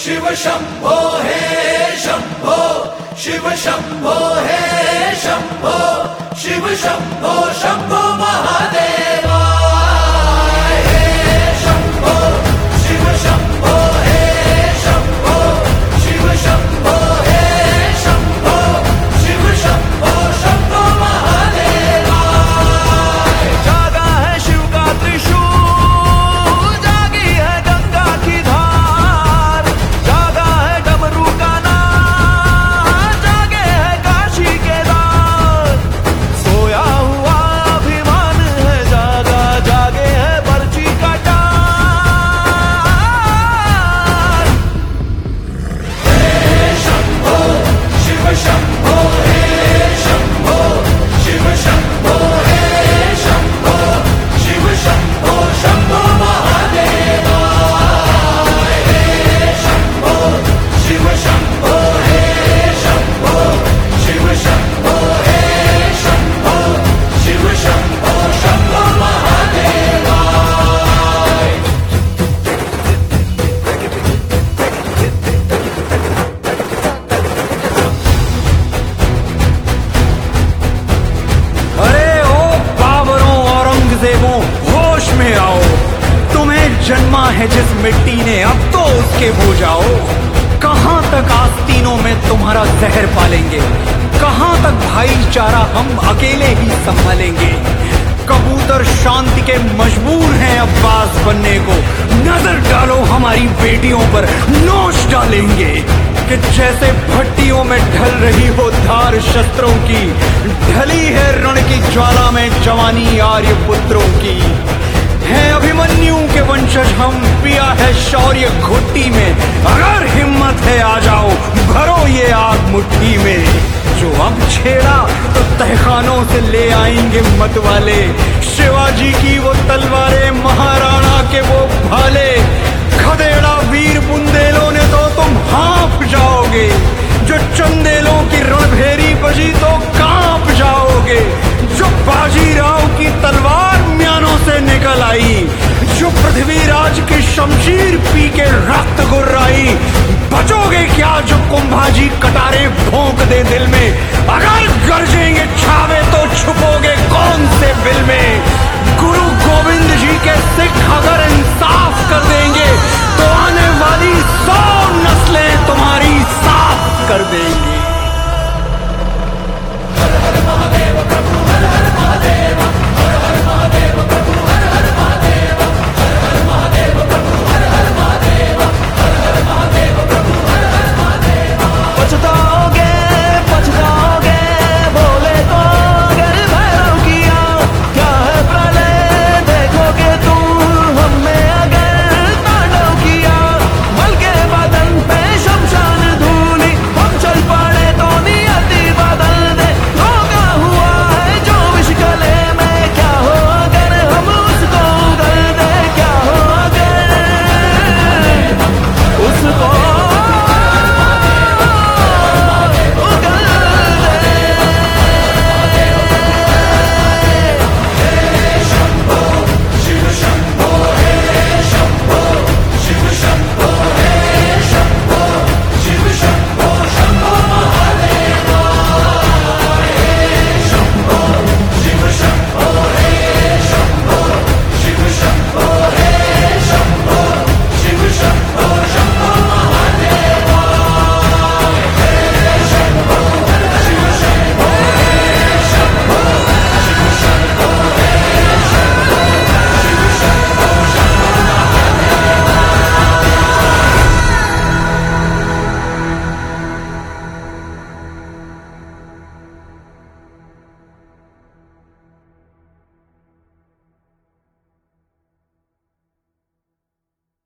शिव शंभो हे शंभो, शिव शंभो हे शंभो, शिव शंभो शंभो महादेवा हे शंभो, शिव शंभो हे शंभो, शिव शंभो हे शंभो, शिव शंभो शंभो महादेवा। जागा है शिव का त्रिशूल, जागी है गंगा की धार, जागा है डमरू का नाद, जागे है काशी के द्वार। सोया हुआ अभिमान है जागा, जागे है पर्ची का टार। हे शंभो, शिव शंभो हे शंभो, शिव शंभो हे शंभो, शिव शंभो शंभो महादेवा हे शंभो, शिव शंभो हे शंभो, शिव शंभो हे शंभो, शिव शंभो शंभो महादेवा। अरे ओ बाबरों औरंगजेबों, होश में आओ। तुम्हें जन्मा है जिस मिट्टी ने, अब तो उसके हो जाओ। कहां तक आस्तीनों में तुम्हारा जहर पालेंगे, कहां तक भाईचारा हम अकेले ही संभालेंगे। कबूतर शांति के मजबूर हैं अब बाज बनने को। नजर डालो हमारी बेटियों पर, नोच डालेंगे कि जैसे भट्टियों में ढल रही हो धार शस्त्रों की, ढली है रण की ज्वाला में जवानी आर्य पुत्रों की। है अभिमन्यु के वंशज हम, पिया है शौर्य घुट्टी में। अगर हिम्मत है आ जाओ, भरो ये आग मुट्ठी में। जो अब छेड़ा तो तहखानों से ले आएंगे मत वाले। शिवाजी की वो तलवारें, महाराणा के वो भाले। खदेड़ा वीर बुंदेलों ने तो तुम हाँफ जाओगे। जो चंदेलों की रणभेरी बजी तो कांप जाओगे। जो बाजीराव की तलवार म्यानों से निकल आई, जो पृथ्वीराज की शमशीर पी के रक्त गुर्राई। बचोगे क्या जो कुंभाजी कटारे भोंक दे दिल में। अगर गरजेंगे छावे तो छुपोगे कौन से बिल में। गुरु गोविंद जी के सिख अगर इंसान